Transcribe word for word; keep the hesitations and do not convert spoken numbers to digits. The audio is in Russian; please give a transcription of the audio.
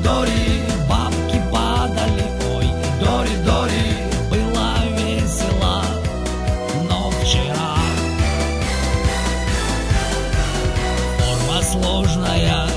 Дори, бабки падали, ой, Дори, Дори, было весело, но вчера форма сложная,